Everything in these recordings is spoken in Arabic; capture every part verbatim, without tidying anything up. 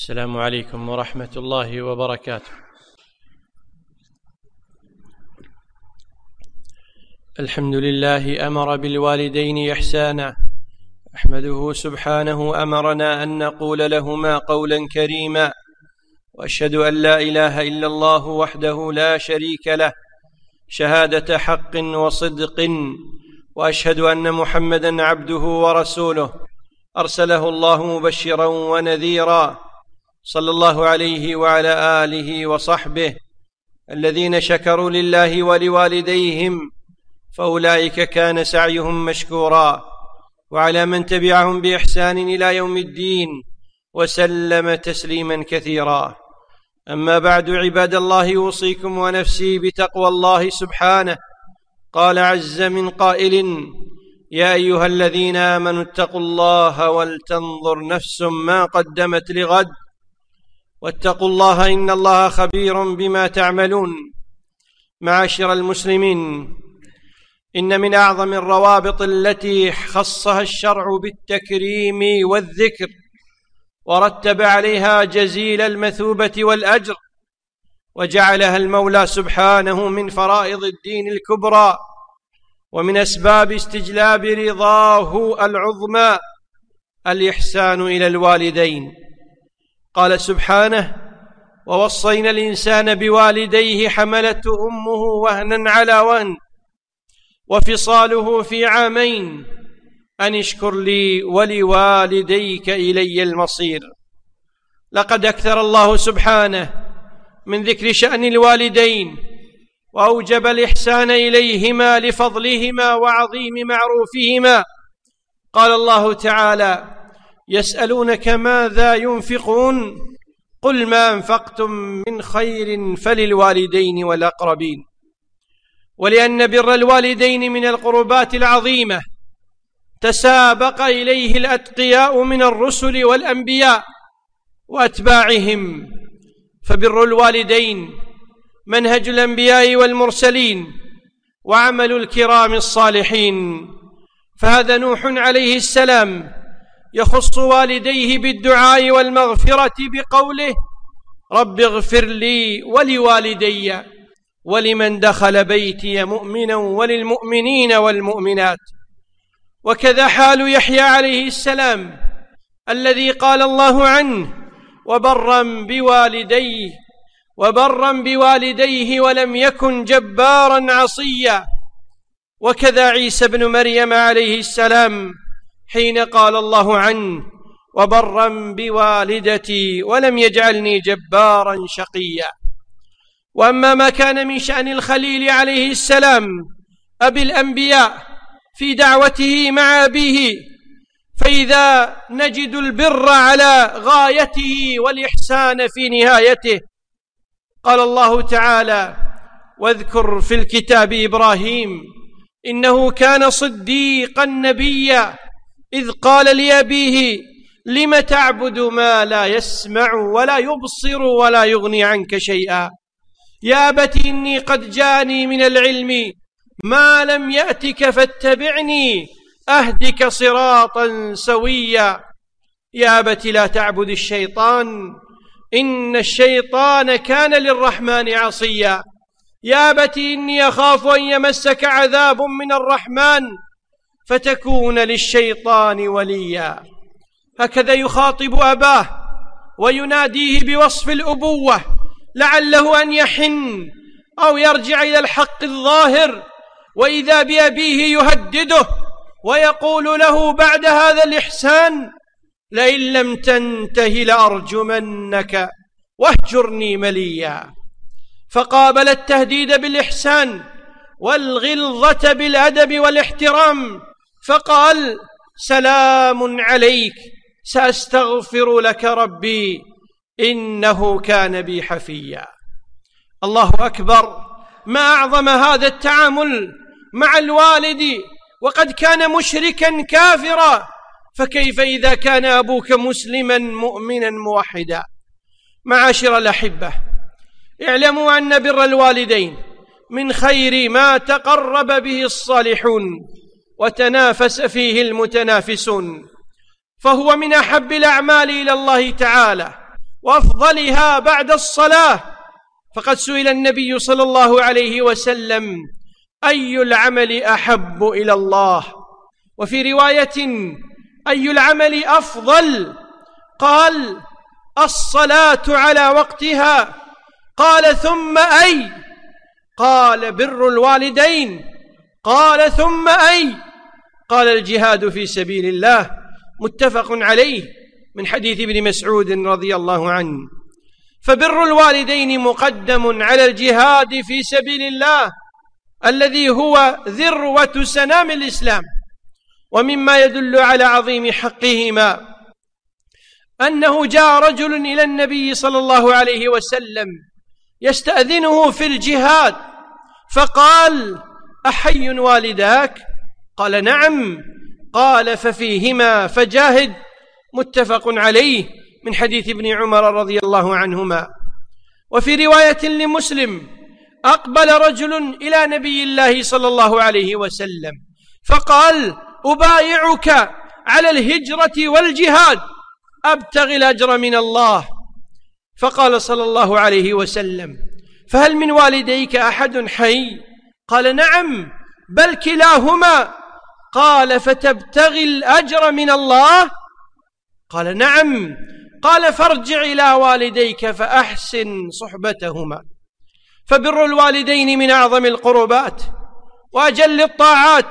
السلام عليكم ورحمة الله وبركاته. الحمد لله أمر بالوالدين إحسانا، أحمده سبحانه أمرنا أن نقول لهما قولا كريما، وأشهد أن لا إله إلا الله وحده لا شريك له شهادة حق وصدق، وأشهد أن محمدا عبده ورسوله أرسله الله مبشرا ونذيرا، صلى الله عليه وعلى آله وصحبه الذين شكروا لله ولوالديهم فأولئك كان سعيهم مشكورا، وعلى من تبعهم بإحسان إلى يوم الدين وسلم تسليما كثيرا. أما بعد، عباد الله، أوصيكم ونفسي بتقوى الله سبحانه. قال عز من قائل: يا أيها الذين آمنوا اتقوا الله ولتنظر نفس ما قدمت لغد واتقوا الله إن الله خبير بما تعملون. معاشر المسلمين، إن من أعظم الروابط التي خصها الشرع بالتكريم والذكر ورتب عليها جزيل المثوبة والأجر، وجعلها المولى سبحانه من فرائض الدين الكبرى ومن أسباب استجلاب رضاه العظمى، الإحسان إلى الوالدين. قال سبحانه: ووصينا الإنسان بوالديه حملته أمه وهنا على وهن وفصاله في عامين أن اشكر لي ولوالديك إلي المصير. لقد أكثر الله سبحانه من ذكر شأن الوالدين، وأوجب الإحسان إليهما لفضلهما وعظيم معروفهما. قال الله تعالى: يسألونك ماذا ينفقون قل ما أنفقتم من خير فللوالدين والأقربين. ولأن بر الوالدين من القربات العظيمة تسابق إليه الأتقياء من الرسل والأنبياء وأتباعهم، فبر الوالدين منهج الأنبياء والمرسلين وعمل الكرام الصالحين. فهذا نوح عليه السلام يخص والديه بالدعاء والمغفرة بقوله: رب اغفر لي ولوالدي ولمن دخل بيتي مؤمنا وللمؤمنين والمؤمنات. وكذا حال يحيى عليه السلام الذي قال الله عنه: وبرا بوالديه وبرا بوالديه ولم يكن جبارا عصيا. وكذا عيسى بن مريم عليه السلام حين قال الله عنه: وبرا بوالدتي ولم يجعلني جبارا شقيا. وأما ما كان من شأن الخليل عليه السلام أبي الأنبياء في دعوته مع أبيه، فإذا نجد البر على غايته والإحسان في نهايته. قال الله تعالى: واذكر في الكتاب إبراهيم إنه كان صديقا نبيا إذ قال لأبيه لم تعبد ما لا يسمع ولا يبصر ولا يغني عنك شيئا يا أبت إني قد جاءني من العلم ما لم يأتك فاتبعني أهدك صراطا سويا. يا أبت لا تعبد الشيطان إن الشيطان كان للرحمن عصيا. يا أبت إني أخاف أن يمسك عذاب من الرحمن فتكون للشيطان وليا. هكذا يخاطب أباه ويناديه بوصف الأبوة لعله أن يحن أو يرجع إلى الحق الظاهر، وإذا بأبيه يهدده ويقول له بعد هذا الإحسان: لئن لم تنته لأرجمنك واهجرني مليا. فقابل التهديد بالإحسان والغلظة بالأدب والاحترام، فقال: سلام عليك سأستغفر لك ربي إنه كان بي حفيا. الله أكبر، ما أعظم هذا التعامل مع الوالد وقد كان مشركا كافرا، فكيف إذا كان أبوك مسلما مؤمنا موحدا؟ معاشر الأحبة، اعلموا أن بر الوالدين من خير ما تقرب به الصالحون وتنافس فيه المتنافسون، فهو من أحب الأعمال إلى الله تعالى، وأفضلها بعد الصلاة، فقد سئل النبي صلى الله عليه وسلم: أي العمل أحب إلى الله؟ وفي رواية: أي العمل أفضل؟ قال: الصلاة على وقتها. قال: ثم أي؟ قال: بر الوالدين. قال: ثم أي؟ قال: الجهاد في سبيل الله. متفق عليه من حديث ابن مسعود رضي الله عنه. فبر الوالدين مقدم على الجهاد في سبيل الله الذي هو ذروة سنام الإسلام. ومما يدل على عظيم حقهما أنه جاء رجل إلى النبي صلى الله عليه وسلم يستأذنه في الجهاد، فقال: أحي والداك؟ قال: نعم. قال: ففيهما فجاهد. متفق عليه من حديث ابن عمر رضي الله عنهما. وفي رواية لمسلم: أقبل رجل إلى نبي الله صلى الله عليه وسلم فقال: أبايعك على الهجرة والجهاد أبتغي الأجر من الله. فقال صلى الله عليه وسلم: فهل من والديك أحد حي؟ قال: نعم، بل كلاهما. قال: فتبتغي الأجر من الله؟ قال: نعم. قال: فارجع إلى والديك فأحسن صحبتهما. فبر الوالدين من أعظم القربات وأجل الطاعات،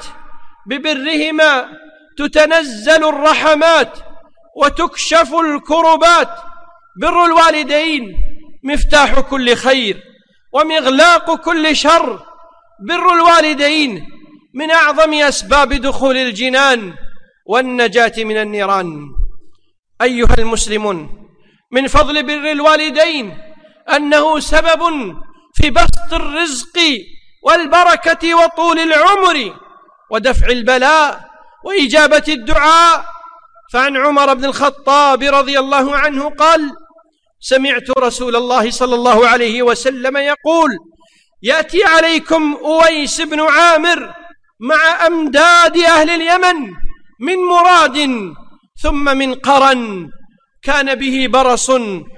ببرهما تتنزل الرحمات وتكشف الكربات. بر الوالدين مفتاح كل خير ومغلاق كل شر. بر الوالدين من أعظم أسباب دخول الجنان والنجاة من النيران. أيها المسلمون، من فضل بر الوالدين أنه سبب في بسط الرزق والبركة وطول العمر ودفع البلاء وإجابة الدعاء. فعن عمر بن الخطاب رضي الله عنه قال: سمعت رسول الله صلى الله عليه وسلم يقول: يأتي عليكم أويس بن عامر مع أمداد أهل اليمن من مراد ثم من قرن، كان به برص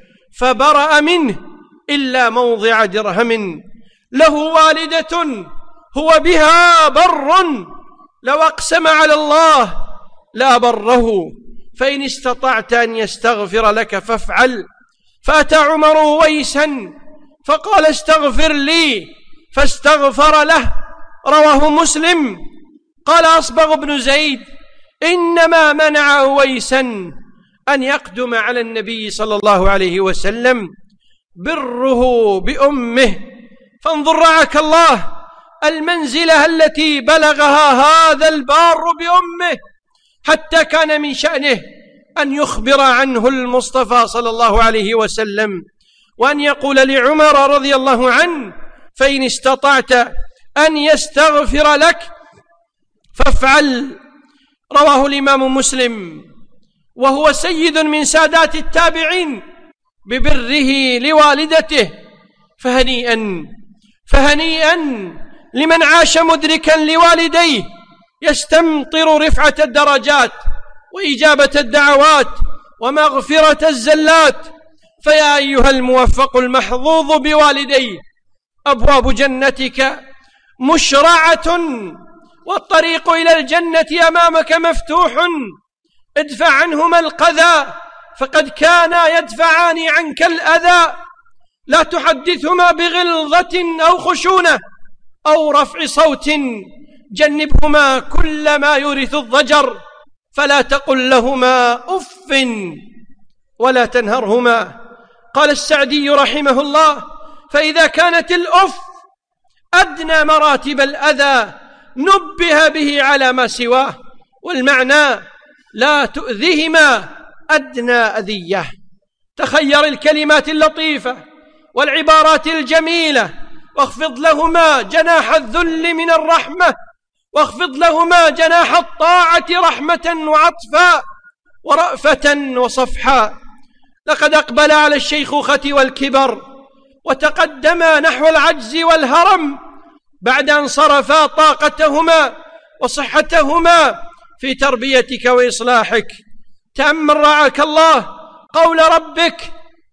فبرأ منه إلا موضع درهم، له والدة هو بها بر، لو أقسم على الله لا بره، فإن استطعت أن يستغفر لك فافعل. فأتى عمر أويسا فقال: استغفر لي، فاستغفر له. رواه مسلم. قال أصبغ بن زيد: إنما منع أويسا أن يقدم على النبي صلى الله عليه وسلم بره بأمه. فانظر رعاك الله المنزلة التي بلغها هذا البار بأمه، حتى كان من شأنه أن يخبر عنه المصطفى صلى الله عليه وسلم، وأن يقول لعمر رضي الله عنه: فإن استطعت أن يستغفر لك فافعل. رواه الإمام مسلم، وهو سيد من سادات التابعين ببره لوالدته. فهنيئا فهنيئا لمن عاش مدركا لوالديه يستمطر رفعة الدرجات وإجابة الدعوات ومغفرة الزلات. فيا أيها الموفق المحظوظ بوالديه، أبواب جنتك مشرعة والطريق إلى الجنة أمامك مفتوح. ادفع عنهما القذى فقد كانا يدفعان عنك الأذى. لا تحدثهما بغلظة أو خشونة أو رفع صوت، جنبهما كل ما يورث الضجر. فلا تقل لهما أف ولا تنهرهما. قال السعدي رحمه الله: فإذا كانت الأف أدنى مراتب الأذى نبه به على ما سواه، والمعنى لا تؤذهما أدنى أذية. تخير الكلمات اللطيفة والعبارات الجميلة، واخفض لهما جناح الذل من الرحمة، واخفض لهما جناح الطاعة رحمة وعطفا ورأفة وصفحا. لقد أقبل على الشيخوخة والكبر وتقدما نحو العجز والهرم بعد أن صرفا طاقتهما وصحتهما في تربيتك وإصلاحك. تأمل رعاك الله قول ربك: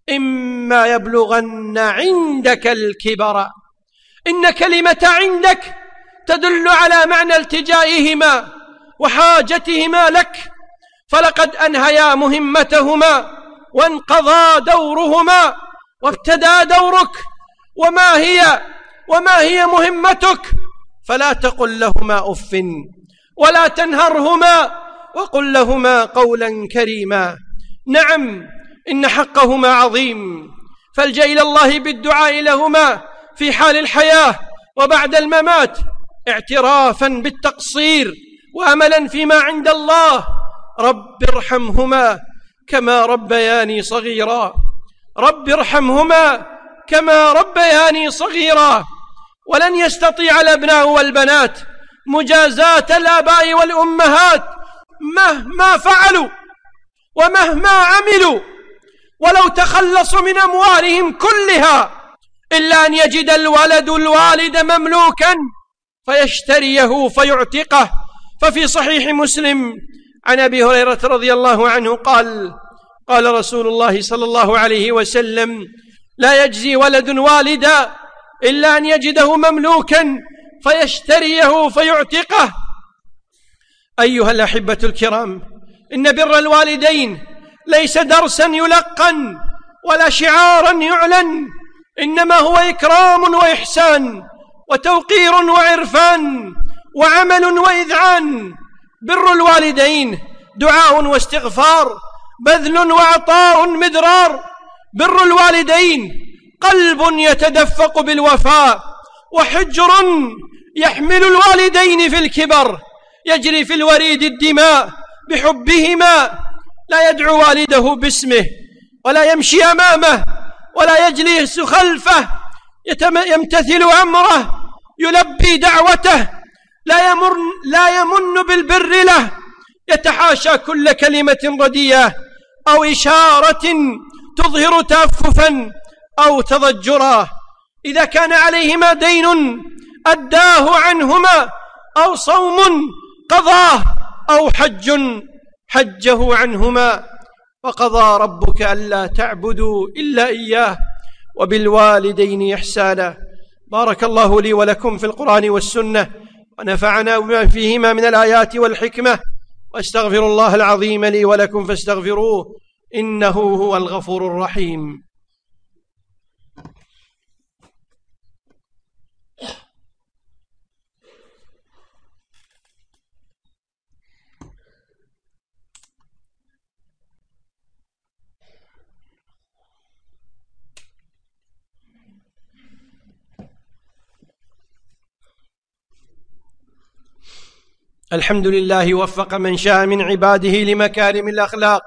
إما يبلغن عندك الكبر. إن كلمة عندك تدل على معنى التجائهما وحاجتهما لك، فلقد أنهيا مهمتهما وانقضى دورهما وابتدى دورك. وما هي وما هي مهمتك؟ فلا تقل لهما أف ولا تنهرهما وقل لهما قولا كريما. نعم، إن حقهما عظيم، فالجأ إلى الله بالدعاء لهما في حال الحياة وبعد الممات، اعترافا بالتقصير وأملا فيما عند الله. رب ارحمهما كما ربياني صغيرا، رب ارحمهما كما ربياني صغيرا. ولن يستطيع الأبناء والبنات مجازاة الآباء والأمهات مهما فعلوا ومهما عملوا، ولو تخلصوا من أموالهم كلها، إلا أن يجد الولد الوالد مملوكا فيشتريه فيعتقه. ففي صحيح مسلم عن أبي هريرة رضي الله عنه قال: قال رسول الله صلى الله عليه وسلم: لا يجزي ولد والدا إلا أن يجده مملوكا فيشتريه فيعتقه. أيها الأحبة الكرام، إن بر الوالدين ليس درسا يلقن ولا شعارا يعلن، إنما هو إكرام وإحسان وتوقير وعرفان وعمل وإذعان. بر الوالدين دعاء واستغفار، بذل وعطاء مدرار. بر الوالدين قلب يتدفق بالوفاء، وحجر يحمل الوالدين في الكبر، يجري في الوريد الدماء بحبهما، لا يدعو والده باسمه ولا يمشي أمامه ولا يجلس خلفه، يمتثل أمره، يلبي دعوته، لا يمر لا يمن بالبر له، يتحاشى كل كلمة رديئة أو إشارة تظهر تأففا أو تضجرا. إذا كان عليهما دين أداه عنهما، أو صوم قضاه، أو حج حجه عنهما. وقضى ربك ألا تعبدوا إلا إياه وبالوالدين إحسانا. بارك الله لي ولكم في القرآن والسنة، ونفعنا بما فيهما من الآيات والحكمة، واستغفر الله العظيم لي ولكم فاستغفروه إنه هو الغفور الرحيم. الحمد لله وفق من شاء من عباده لمكارم الأخلاق،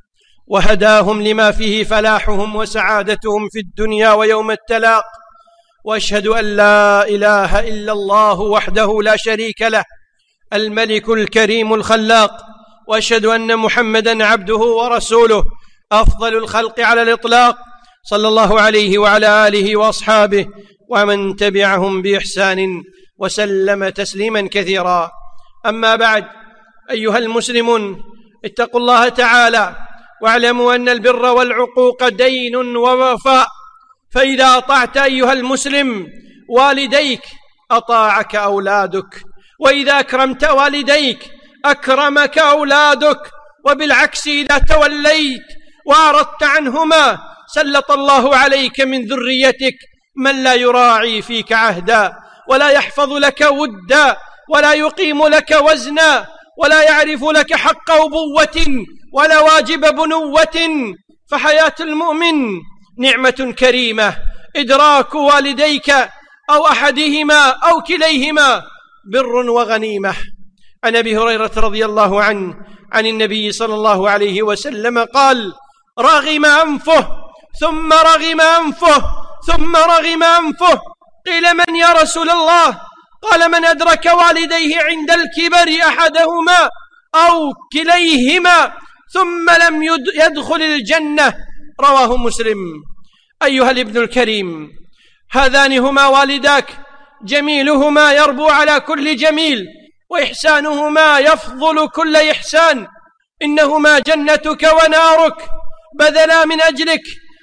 وهداهم لما فيه فلاحهم وسعادتهم في الدنيا ويوم التلاق. وأشهد أن لا إله إلا الله وحده لا شريك له، الملك الكريم الخلاق. وأشهد أن محمدًا عبده ورسوله، أفضل الخلق على الإطلاق، صلى الله عليه وعلى آله وأصحابه ومن تبعهم بإحسان وسلم تسليما كثيرا. أما بعد، أيها المسلمون، اتقوا الله تعالى واعلموا أن البر والعقوق دين ووفاء. فإذا أطعت أيها المسلم والديك أطاعك أولادك، وإذا أكرمت والديك أكرمك أولادك. وبالعكس، إذا توليت وأعرضت عنهما سلط الله عليك من ذريتك من لا يراعي فيك عهدا، ولا يحفظ لك ودا، ولا يقيم لك وزنا، ولا يعرف لك حق أبوة ولا واجب بنوة. فحياة المؤمن نعمة كريمة، إدراك والديك أو أحدهما أو كليهما بر وغنيمة. عن أبي هريرة رضي الله عنه عن النبي صلى الله عليه وسلم قال: رغم أنفه ثم رغم أنفه ثم رغم أنفه. قيل: من يا رسول الله؟ قال: من أدرك والديه عند الكبر أحدهما أو كليهما ثم لم يدخل الجنة. رواه مسلم. أيها الابن الكريم، هذان هما والداك، جميلهما يربو على كل جميل، وإحسانهما يفضل كل إحسان. إنهما جنتك ونارك، بذلا من أجلك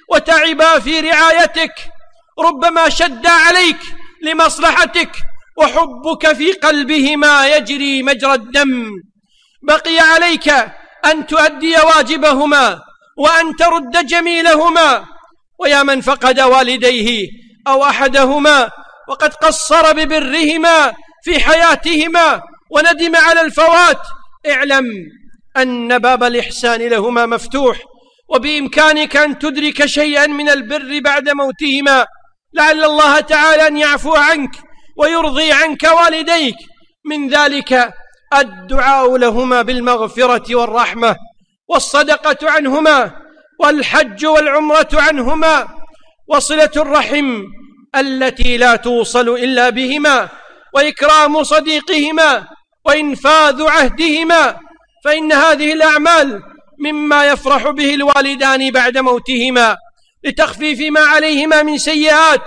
وتعبا في رعايتك، ربما شدا عليك لمصلحتك، وحبك في قلبهما يجري مجرى الدم. بقي عليك أن تؤدي واجبهما وأن ترد جميلهما. ويا من فقد والديه أو أحدهما وقد قصر ببرهما في حياتهما وندم على الفوات، اعلم أن باب الإحسان لهما مفتوح، وبإمكانك أن تدرك شيئا من البر بعد موتهما، لعل الله تعالى أن يعفو عنك ويرضي عنك والديك. من ذلك الدعاء لهما بالمغفرة والرحمة، والصدقة عنهما، والحج والعمرة عنهما، وصلة الرحم التي لا توصل إلا بهما، وإكرام صديقهما، وإنفاذ عهدهما، فإن هذه الأعمال مما يفرح به الوالدان بعد موتهما لتخفيف ما عليهما من سيئات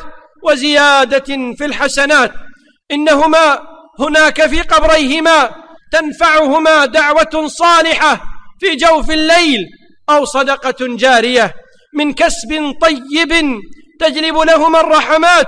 وزيادة في الحسنات. إنهما هناك في قبريهما تنفعهما دعوة صالحة في جوف الليل، أو صدقة جارية من كسب طيب تجلب لهما الرحمات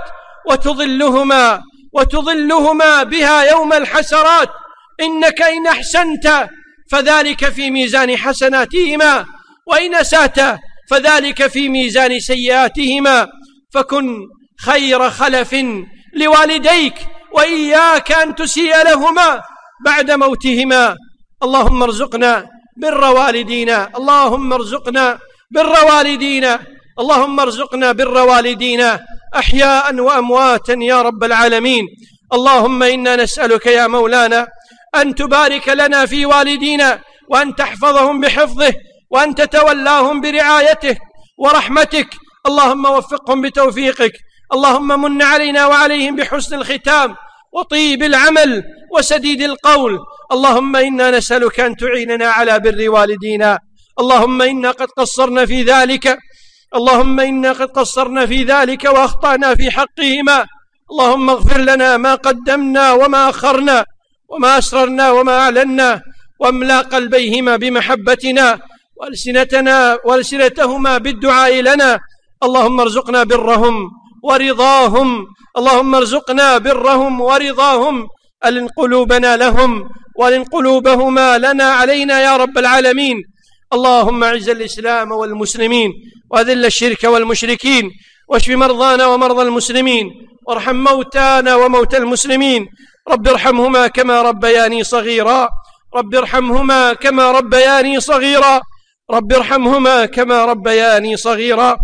وتظلهما وتظلهما بها يوم الحسرات. إنك إن أحسنت فذلك في ميزان حسناتهما، وإن أسأت فذلك في ميزان سيئاتهما. فكن خير خلف لوالديك، وإياك أن تسيء لهما بعد موتهما. اللهم ارزقنا بر والدينا، اللهم ارزقنا بر والدينا، اللهم ارزقنا بر والدينا أحياء وأمواتا يا رب العالمين. اللهم إنا نسألك يا مولانا أن تبارك لنا في والدينا، وأن تحفظهم بحفظه، وأن تتولاهم برعايته ورحمتك. اللهم وفقهم بتوفيقك، اللهم من علينا وعليهم بحسن الختام وطيب العمل وسديد القول. اللهم إنا نسألك أن تعيننا على بر والدينا. اللهم إنا قد قصرنا في ذلك اللهم إنا قد قصرنا في ذلك وأخطأنا في حقهما. اللهم اغفر لنا ما قدمنا وما أخرنا، وما أسررنا وما أعلنا، واملأ قلبيهما بمحبتنا، وألسنتنا وألسنتهما بالدعاء لنا. اللهم ارزقنا برهم ورضاهم، اللهم ارزقنا برهم ورضاهم. ألن قلوبنا لهم ولن قلوبهما لنا علينا يا رب العالمين. اللهم اعز الإسلام والمسلمين، وأذل الشرك والمشركين، واشف مرضانا ومرضى المسلمين، وارحم موتانا وموتى المسلمين. رب ارحمهما كما ربياني صغيرا، رب ارحمهما كما ربياني صغيرا، رب ارحمهما كما ربياني صغيرا.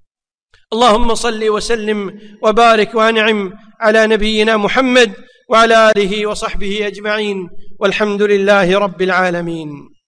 اللهم صل وسلم وبارك وانعم على نبينا محمد وعلى آله وصحبه أجمعين، والحمد لله رب العالمين.